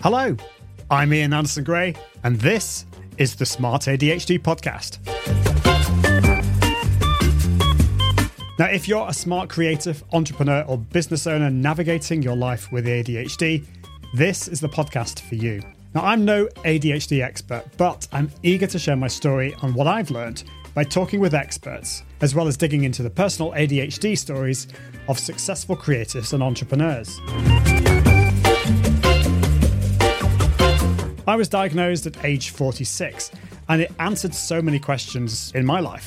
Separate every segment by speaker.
Speaker 1: Hello, I'm Ian Anderson Gray, and this is the Smart ADHD Podcast. Now, if you're a smart creative, entrepreneur, or business owner navigating your life with ADHD, this is the podcast for you. Now, I'm no ADHD expert, but I'm eager to share my story on what I've learned by talking with experts, as well as digging into the personal ADHD stories of successful creatives and entrepreneurs. I was diagnosed at age 46, and it answered so many questions in my life.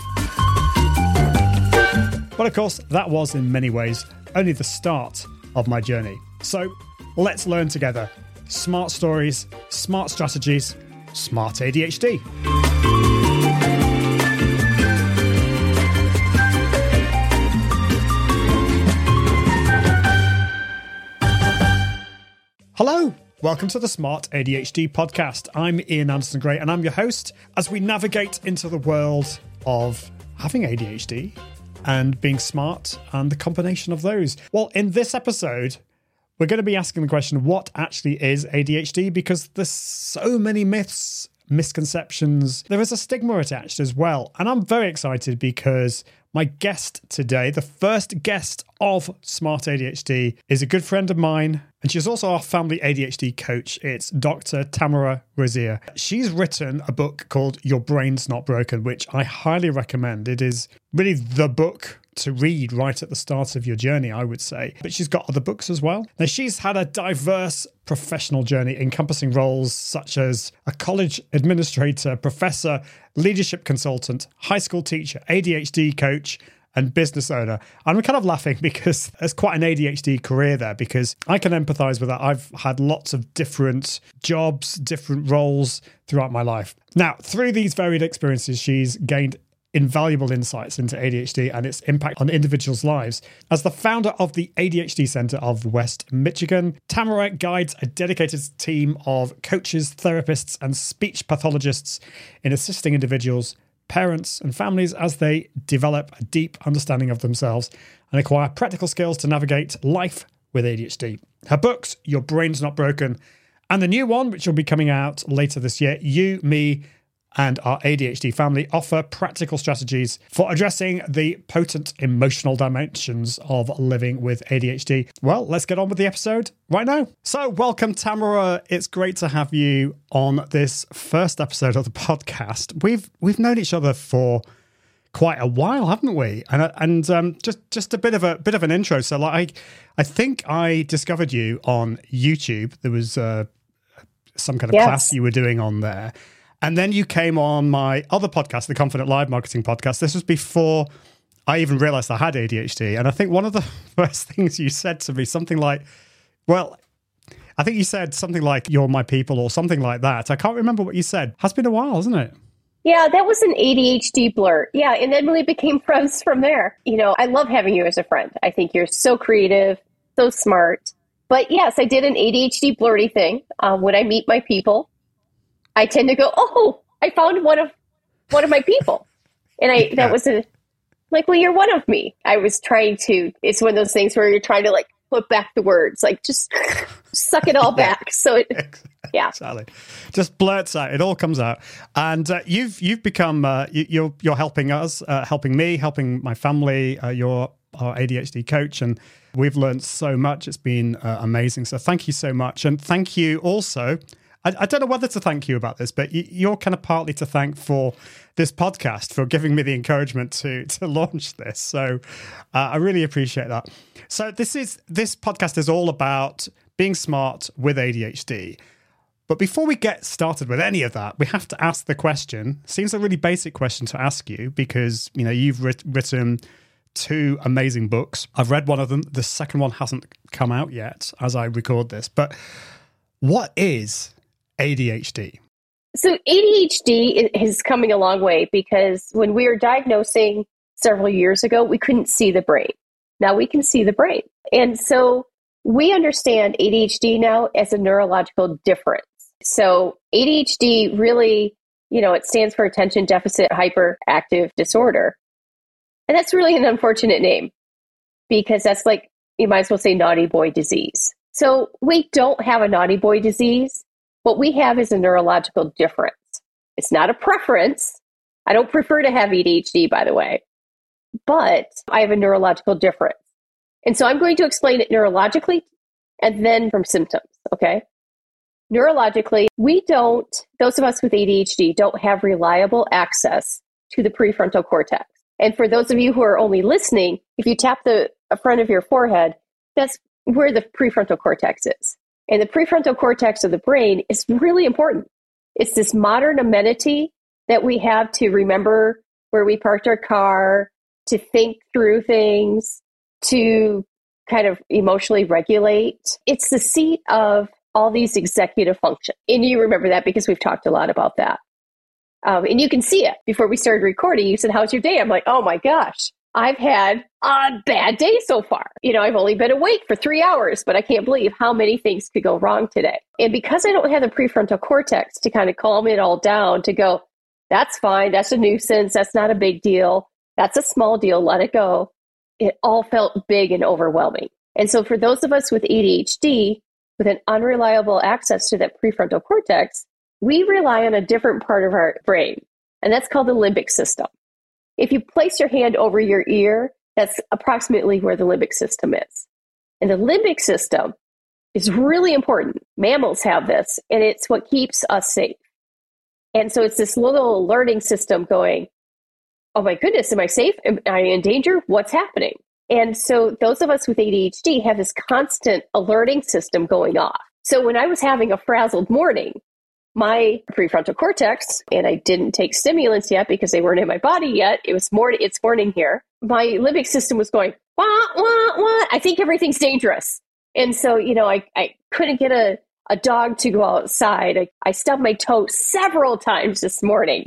Speaker 1: But of course, that was in many ways only the start of my journey. So let's learn together. Smart stories, smart strategies, smart ADHD. Hello. Welcome to the Smart ADHD Podcast. I'm Ian Anderson Gray, and I'm your host as we navigate into the world of having ADHD and being smart and the combination of those. Well, in this episode, we're going to be asking the question, what actually is ADHD? Because there's so many myths, misconceptions. There is a stigma attached as well. And I'm very excited because my guest today, the first guest of Smart ADHD, is a good friend of mine, and she's also our family ADHD coach. It's Dr. Tamara Razia. She's written a book called Your Brain's Not Broken, which I highly recommend. It is really the book to read right at the start of your journey, I would say. But she's got other books as well. Now, she's had a diverse professional journey encompassing roles such as a college administrator, professor, leadership consultant, high school teacher, ADHD coach, and business owner. And I'm kind of laughing because there's quite an ADHD career there, because I can empathize with that. I've had lots of different jobs, different roles throughout my life. Now, through these varied experiences, she's gained invaluable insights into ADHD and its impact on individuals' lives. As the founder of the ADHD Center of West Michigan, Tamara guides a dedicated team of coaches, therapists, and speech pathologists in assisting individuals, parents, and families as they develop a deep understanding of themselves and acquire practical skills to navigate life with ADHD. Her books, Your Brain's Not Broken, and the new one, which will be coming out later this year, You, Me, and Our ADHD Family, offer practical strategies for addressing the potent emotional dimensions of living with ADHD. Well, let's get on with the episode right now. So, welcome, Tamara. It's great to have you on this first episode of the podcast. We've known each other for quite a while, haven't we? And just a bit of an intro. So, like, I think I discovered you on YouTube. There was some kind of class you were doing on there. And then you came on my other podcast, the Confident Live Marketing Podcast. This was before I even realized I had ADHD. And I think one of the first things you said to me, something like, well, I think you said something like, you're my people, or something like that. I can't remember what you said. Has been a while, hasn't it?
Speaker 2: Yeah, that was an ADHD blurt. Yeah, and then we became friends from there. You know, I love having you as a friend. I think you're so creative, so smart. But yes, I did an ADHD blurty thing. When I meet my people, I tend to go, oh, I found one of my people. And that was like, well, you're one of me. I was trying to, it's one of those things where you're trying to like put back the words, like just suck it all back. So
Speaker 1: Exactly. Just blurts out. It all comes out. And you've become, you're helping us, helping me, helping my family. You're our ADHD coach, and we've learned so much. It's been amazing. So thank you so much. And thank you also, I don't know whether to thank you about this, but you're kind of partly to thank for this podcast, for giving me the encouragement to launch this. So I really appreciate that. So this podcast is all about being smart with ADHD. But before we get started with any of that, we have to ask the question. Seems a really basic question to ask you because, you know, you've written 2 amazing books. I've read one of them. The second one hasn't come out yet as I record this. But what is ADHD?
Speaker 2: So ADHD is coming a long way, because when we were diagnosing several years ago, we couldn't see the brain. Now we can see the brain. And so we understand ADHD now as a neurological difference. So ADHD really, you know, it stands for attention deficit hyperactive disorder. And that's really an unfortunate name, because that's like, you might as well say naughty boy disease. So we don't have a naughty boy disease. What we have is a neurological difference. It's not a preference. I don't prefer to have ADHD, by the way, but I have a neurological difference. And so I'm going to explain it neurologically and then from symptoms, okay? Neurologically, those of us with ADHD don't have reliable access to the prefrontal cortex. And for those of you who are only listening, if you tap the front of your forehead, that's where the prefrontal cortex is. And the prefrontal cortex of the brain is really important. It's this modern amenity that we have to remember where we parked our car, to think through things, to kind of emotionally regulate. It's the seat of all these executive functions. And you remember that because we've talked a lot about that. And you can see it. Before we started recording, you said, how's your day? I'm like, oh my gosh, I've had a bad day so far. I've only been awake for 3 hours, but I can't believe how many things could go wrong today. And because I don't have the prefrontal cortex to kind of calm it all down, to go, that's fine, that's a nuisance, that's not a big deal, that's a small deal, let it go. It all felt big and overwhelming. And so for those of us with ADHD, with an unreliable access to that prefrontal cortex, we rely on a different part of our brain, and that's called the limbic system. If you place your hand over your ear, that's approximately where the limbic system is. And the limbic system is really important. Mammals have this, and it's what keeps us safe. And so it's this little alerting system going, oh my goodness, am I safe? Am I in danger? What's happening? And so those of us with ADHD have this constant alerting system going off. So when I was having a frazzled morning, my prefrontal cortex, and I didn't take stimulants yet because they weren't in my body yet. It's morning here. My limbic system was going, wah, wah, wah. I think everything's dangerous. And so, I couldn't get a dog to go outside. I stubbed my toe several times this morning.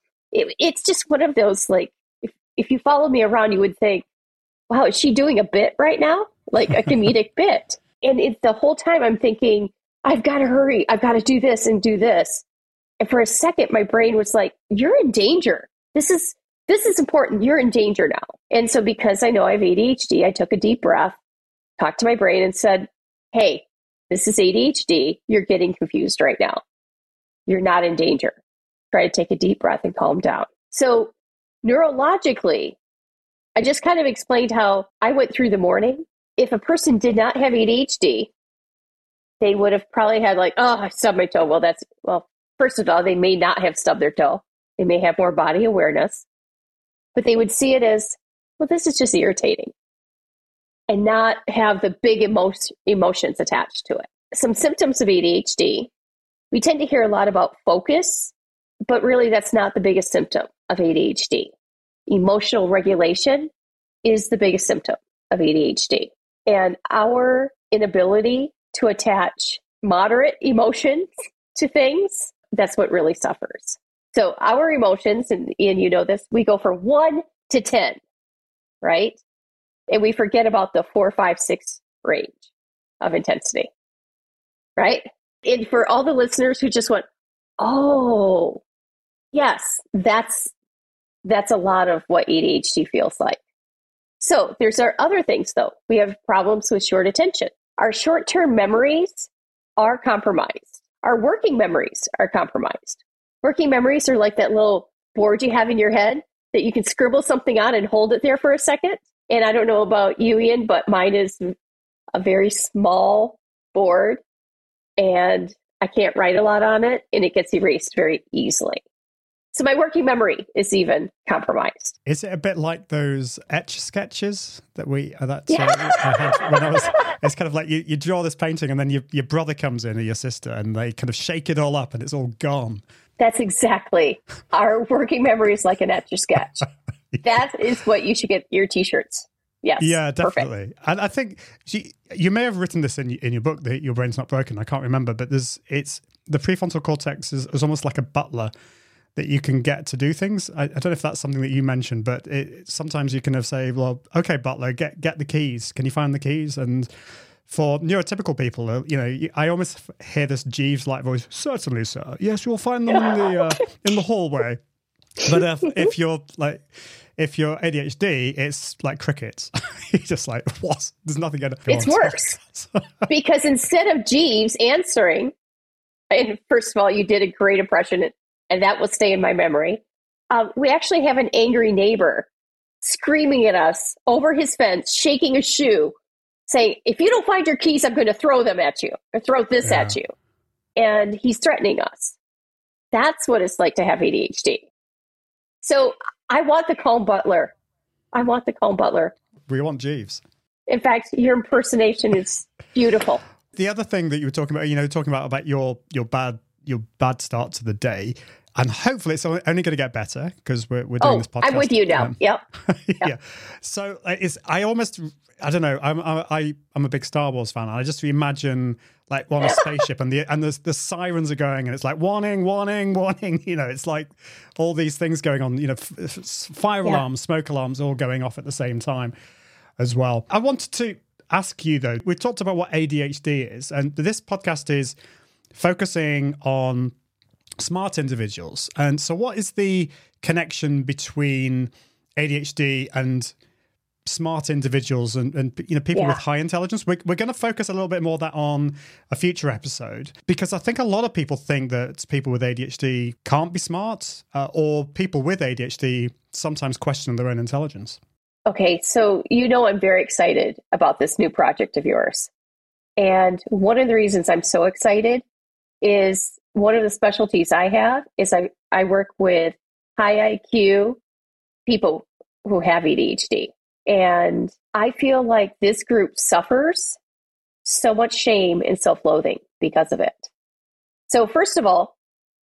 Speaker 2: It's just one of those, like, if you follow me around, you would think, wow, is she doing a bit right now? Like a comedic bit. And the whole time I'm thinking, I've got to hurry. I've got to do this and do this. And for a second, my brain was like, you're in danger. This is important. You're in danger now. And so because I know I have ADHD, I took a deep breath, talked to my brain and said, hey, this is ADHD. You're getting confused right now. You're not in danger. Try to take a deep breath and calm down. So neurologically, I just kind of explained how I went through the morning. If a person did not have ADHD, they would have probably had like, oh, I stubbed my toe. Well, first of all, they may not have stubbed their toe. They may have more body awareness, but they would see it as, well, this is just irritating and not have the big emotions attached to it. Some symptoms of ADHD, we tend to hear a lot about focus, but really that's not the biggest symptom of ADHD. Emotional regulation is the biggest symptom of ADHD. And our inability to attach moderate emotions to things, that's what really suffers. So our emotions, and Ian, you know this, we go from 1 to 10, right? And we forget about the 4, 5, 6 range of intensity, right? And for all the listeners who just went, oh, yes, that's a lot of what ADHD feels like. So there's our other things, though. We have problems with short attention. Our short-term memories are compromised. Our working memories are compromised. Working memories are like that little board you have in your head that you can scribble something on and hold it there for a second. And I don't know about you, Ian, but mine is a very small board and I can't write a lot on it and it gets erased very easily. So my working memory is even compromised.
Speaker 1: Is it a bit like those etch sketches that I had when I was? It's kind of like you draw this painting and then your brother comes in or your sister and they kind of shake it all up and it's all gone.
Speaker 2: That's exactly. Our working memory is like an etch a sketch. That is what you should get your T-shirts. Yes.
Speaker 1: Yeah, definitely.
Speaker 2: Perfect.
Speaker 1: And I think you may have written this in your book that your brain's not broken. I can't remember, but the prefrontal cortex is almost like a butler that you can get to do things. I don't know if that's something that you mentioned, but sometimes you can say, well, okay, butler, get the keys. Can you find the keys? And for neurotypical people, I almost hear this Jeeves-like voice, certainly, sir. Yes, you'll find them in the hallway. But if you're ADHD, it's like crickets. You're just like, what? There's nothing going to go on.
Speaker 2: It's worse. Because instead of Jeeves answering, And first of all, you did a great impression, and that will stay in my memory. We actually have an angry neighbor screaming at us over his fence, shaking a shoe, saying, if you don't find your keys, I'm going to throw them at you or throw this at you. And he's threatening us. That's what it's like to have ADHD. So I want the calm butler. I want the calm butler.
Speaker 1: We want Jeeves.
Speaker 2: In fact, your impersonation is beautiful.
Speaker 1: The other thing that you were talking about your bad start to the day, and hopefully it's only going to get better because we're doing this podcast.
Speaker 2: I'm with you now. Yep.
Speaker 1: Yeah. So I don't know. I'm a big Star Wars fan. And I just imagine like on a spaceship and the sirens are going and it's like warning, warning, warning. You know, it's like all these things going on. You know, fire alarms, smoke alarms, all going off at the same time as well. I wanted to ask you though. We've talked about what ADHD is, and this podcast is focusing on smart individuals. And so, what is the connection between ADHD and smart individuals and people with high intelligence? We're going to focus a little bit more that on a future episode, because I think a lot of people think that people with ADHD can't be smart, or people with ADHD sometimes question their own intelligence.
Speaker 2: Okay, so I'm very excited about this new project of yours. And one of the reasons I'm so excited is one of the specialties I have is I work with high IQ people who have ADHD. And I feel like this group suffers so much shame and self-loathing because of it. So first of all,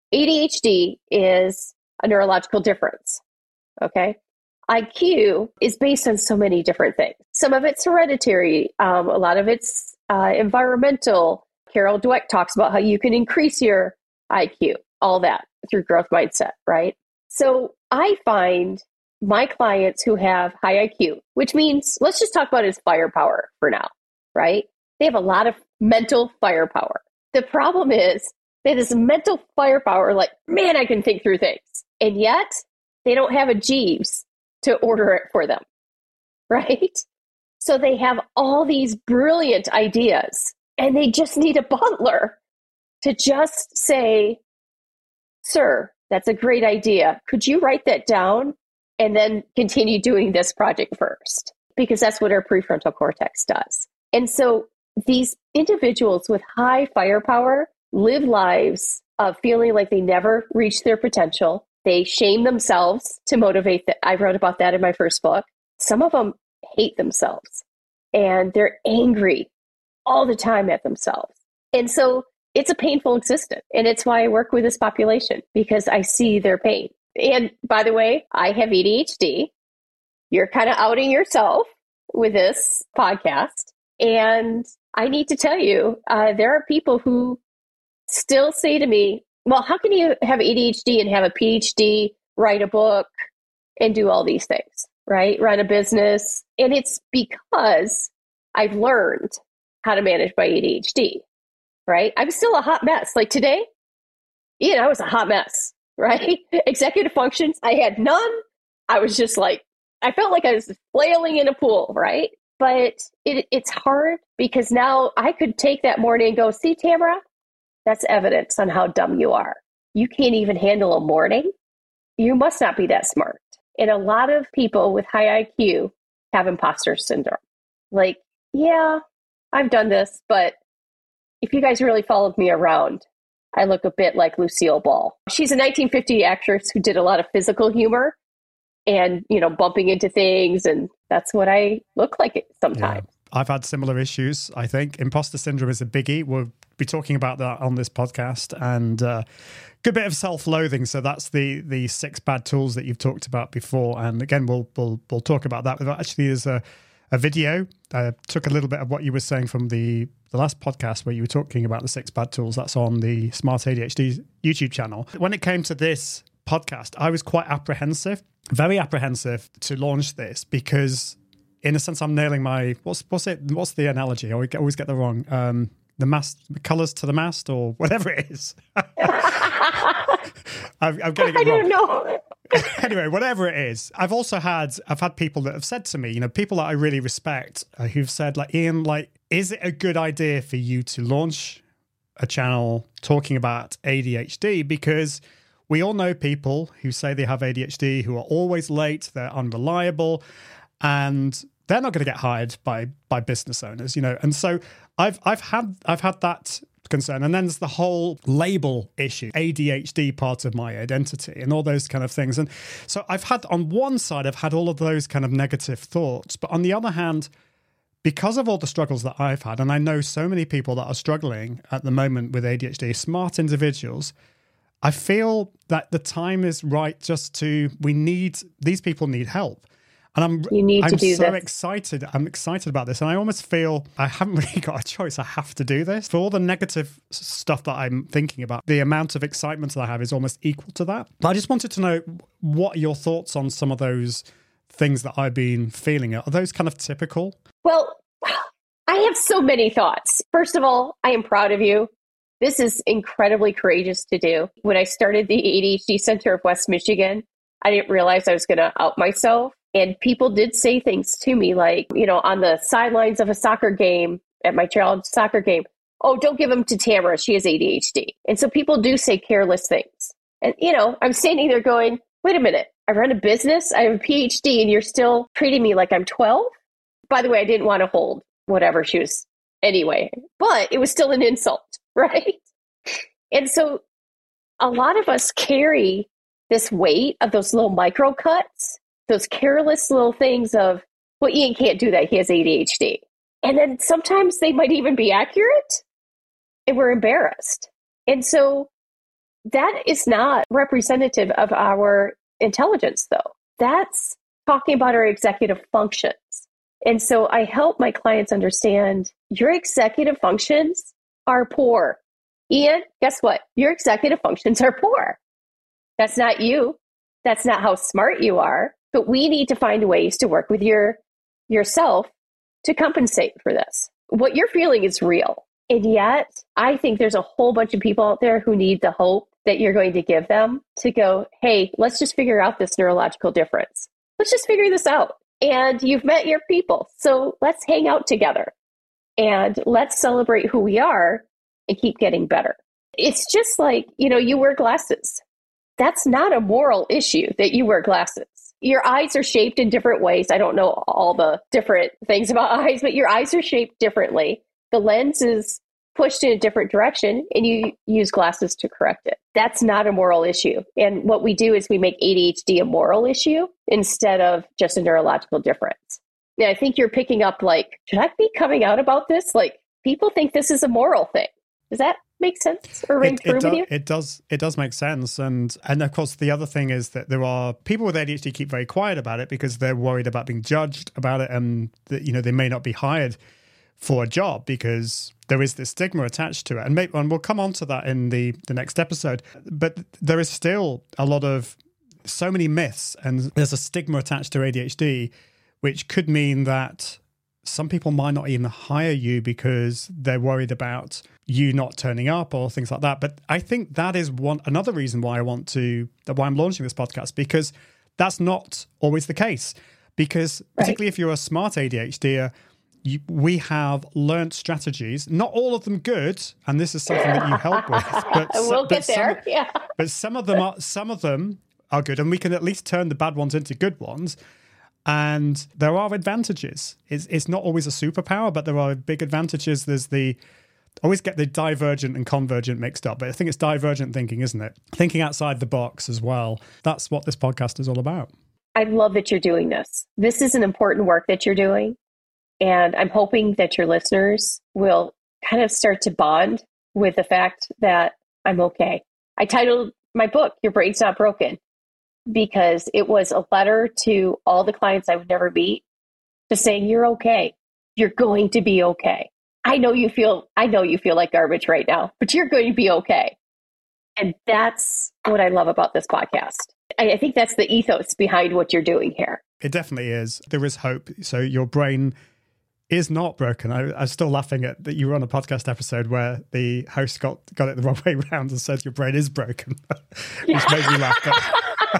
Speaker 2: ADHD is a neurological difference, okay? IQ is based on so many different things. Some of it's hereditary. A lot of it's environmental. Carol Dweck talks about how you can increase your IQ, all that through growth mindset, right? So I find my clients who have high IQ, which means, let's just talk about his firepower for now, right? They have a lot of mental firepower. The problem is that his mental firepower, like, man, I can think through things. And yet they don't have a Jeeves to order it for them, right? So they have all these brilliant ideas and they just need a butler to just say, sir, that's a great idea. Could you write that down and then continue doing this project first? Because that's what our prefrontal cortex does. And so these individuals with high firepower live lives of feeling like they never reach their potential. They shame themselves to motivate that. I wrote about that in my first book. Some of them hate themselves and they're angry all the time at themselves. And so it's a painful existence. And it's why I work with this population, because I see their pain. And by the way, I have ADHD. You're kind of outing yourself with this podcast. And I need to tell you, there are people who still say to me, well, how can you have ADHD and have a PhD, write a book, and do all these things, right? Run a business. And it's because I've learned how to manage my ADHD, right? I'm still a hot mess. Like today, I was a hot mess, right? Executive functions, I had none. I was just like, I felt like I was flailing in a pool, right? But it's hard because now I could take that morning and go, see, Tamara, that's evidence on how dumb you are. You can't even handle a morning. You must not be that smart. And a lot of people with high IQ have imposter syndrome. Like, yeah, I've done this, but if you guys really followed me around, I look a bit like Lucille Ball. She's a 1950 actress who did a lot of physical humor and, bumping into things. And that's what I look like sometimes.
Speaker 1: Yeah. I've had similar issues, I think. Imposter syndrome is a biggie. We'll be talking about that on this podcast, and good bit of self-loathing. So that's the 6 bad tools that you've talked about before. And again, we'll talk about that. Actually, there's a video. I took a little bit of what you were saying from the last podcast where you were talking about the 6 bad tools. That's on the Smart ADHD YouTube channel. When it came to this podcast, I was quite apprehensive, very apprehensive to launch this because, in a sense, I'm nailing my what's the analogy? I always get the wrong. The mast, colors to the mast, or whatever it is. I'm getting it wrong. I
Speaker 2: don't know.
Speaker 1: Anyway, whatever it is, I've had people that have said to me, people that I really respect, who've said, like, Ian, like, is it a good idea for you to launch a channel talking about ADHD because we all know people who say they have ADHD who are always late, they're unreliable, and they're not going to get hired by business owners, you know. And so I've had that concern. And then there's the whole label issue, ADHD part of my identity and all those kind of things. And so on one side, I've had all of those kind of negative thoughts. But on the other hand, because of all the struggles that I've had, and I know so many people that are struggling at the moment with ADHD, smart individuals, I feel that the time is right these people need help. And I'm so excited. I'm excited about this. And I almost feel I haven't really got a choice. I have to do this. For all the negative stuff that I'm thinking about, the amount of excitement that I have is almost equal to that. But I just wanted to know, what are your thoughts on some of those things that I've been feeling? Are those kind of typical?
Speaker 2: Well, I have so many thoughts. First of all, I am proud of you. This is incredibly courageous to do. When I started the ADHD Center of West Michigan, I didn't realize I was going to out myself. And people did say things to me like, you know, on the sidelines of a soccer game, at my child's soccer game, oh, don't give them to Tamara, she has ADHD. And so people do say careless things. And, you know, I'm standing there going, wait a minute, I run a business, I have a PhD, and you're still treating me like I'm 12? By the way, I didn't want to hold whatever she was anyway, but it was still an insult, right? And so a lot of us carry this weight of those little micro cuts, those careless little things of, well, Ian can't do that, he has ADHD. And then sometimes they might even be accurate, and we're embarrassed. And so that is not representative of our intelligence, though. That's talking about our executive functions. And so I help my clients understand your executive functions are poor. Ian, guess what? Your executive functions are poor. That's not you. That's not how smart you are. But we need to find ways to work with yourself to compensate for this. What you're feeling is real. And yet, I think there's a whole bunch of people out there who need the hope that you're going to give them to go, hey, let's just figure out this neurological difference. Let's just figure this out. And you've met your people. So let's hang out together and let's celebrate who we are and keep getting better. It's just like, you know, you wear glasses. That's not a moral issue that you wear glasses. Your eyes are shaped in different ways. I don't know all the different things about eyes, but your eyes are shaped differently. The lens is pushed in a different direction and you use glasses to correct it. That's not a moral issue. And what we do is we make ADHD a moral issue instead of just a neurological difference. Now, I think you're picking up like, should I be coming out about this? Like, people think this is a moral thing. Does that make sense or ring true with you?
Speaker 1: It does make sense. And of course, the other thing is that there are people with ADHD keep very quiet about it because they're worried about being judged about it, and that, you know, they may not be hired for a job because there is this stigma attached to it. And we'll come on to that in the next episode. But there is still so many myths, and there's a stigma attached to ADHD, which could mean that some people might not even hire you because they're worried about you not turning up or things like that. But I think that is another reason why why I'm launching this podcast, because that's not always the case. Because particularly if you're a smart ADHDer, we have learned strategies, not all of them good, and this is something that you help with. But
Speaker 2: we'll get there.
Speaker 1: But some of them are good, and we can at least turn the bad ones into good ones. And there are advantages. It's not always a superpower, but there are big advantages. There's always get the divergent and convergent mixed up, but I think it's divergent thinking, isn't it? Thinking outside the box as well. That's what this podcast is all about.
Speaker 2: I love that you're doing this. This is an important work that you're doing. And I'm hoping that your listeners will kind of start to bond with the fact that I'm okay. I titled my book, Your Brain's Not Broken, because it was a letter to all the clients I would never meet, just saying, you're okay. You're going to be okay. I know you feel like garbage right now, but you're going to be okay. And that's what I love about this podcast. I think that's the ethos behind what you're doing here.
Speaker 1: It definitely is. There is hope. So your brain is not broken. I'm still laughing at that you were on a podcast episode where the host got it the wrong way around and said your brain is broken, which made me laugh.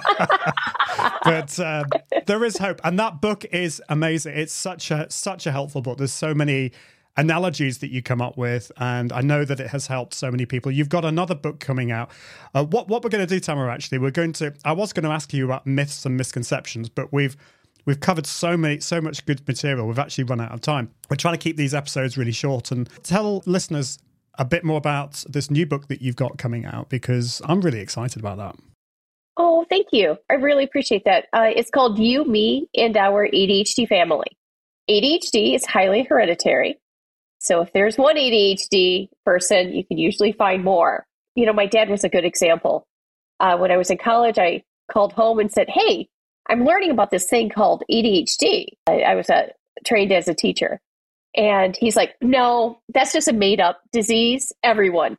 Speaker 1: But there is hope, and that book is amazing. It's such a helpful book. There's so many analogies that you come up with, and I know that it has helped so many people. You've got another book coming out. What we're going to do, Tamara, actually, I was going to ask you about myths and misconceptions, but we've covered so much good material. We've actually run out of time. We're trying to keep these episodes really short, and tell listeners a bit more about this new book that you've got coming out, because I'm really excited about that.
Speaker 2: Oh, thank you. I really appreciate that. It's called You, Me, and Our ADHD Family. ADHD is highly hereditary. So if there's one ADHD person, you can usually find more. You know, my dad was a good example. When I was in college, I called home and said, hey, I'm learning about this thing called ADHD. I was trained as a teacher. And he's like, no, that's just a made up disease. Everyone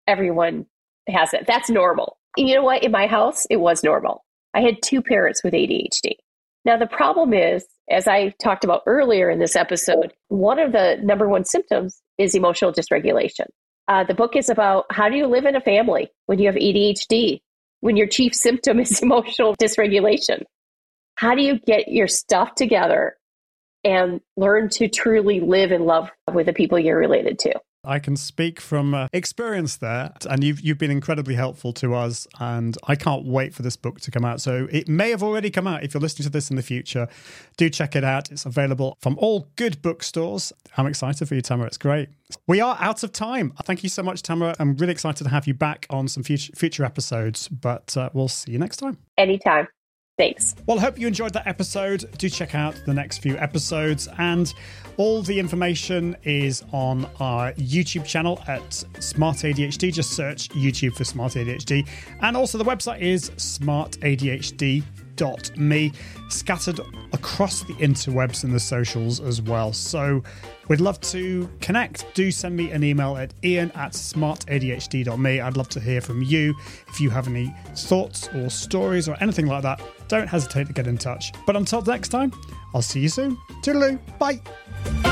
Speaker 2: has it. That's normal. And you know what? In my house, it was normal. I had 2 parents with ADHD. Now, the problem is, as I talked about earlier in this episode, one of the number one symptoms is emotional dysregulation. The book is about how do you live in a family when you have ADHD, when your chief symptom is emotional dysregulation? How do you get your stuff together and learn to truly live and love with the people you're related to?
Speaker 1: I can speak from experience there, and you've been incredibly helpful to us, and I can't wait for this book to come out. So it may have already come out. If you're listening to this in the future, do check it out. It's available from all good bookstores. I'm excited for you, Tamara. It's great. We are out of time. Thank you so much, Tamara. I'm really excited to have you back on some future episodes, but we'll see you next time.
Speaker 2: Anytime. Thanks.
Speaker 1: Well, I hope you enjoyed that episode. Do check out the next few episodes, and all the information is on our YouTube channel at Smart ADHD. Just search YouTube for Smart ADHD. And also the website is smartadhd.me, scattered across the interwebs and the socials as well. So we'd love to connect. Do send me an email at ian@smartadhd.me. I'd love to hear from you. If you have any thoughts or stories or anything like that, don't hesitate to get in touch. But until next time, I'll see you soon. Toodaloo. Bye.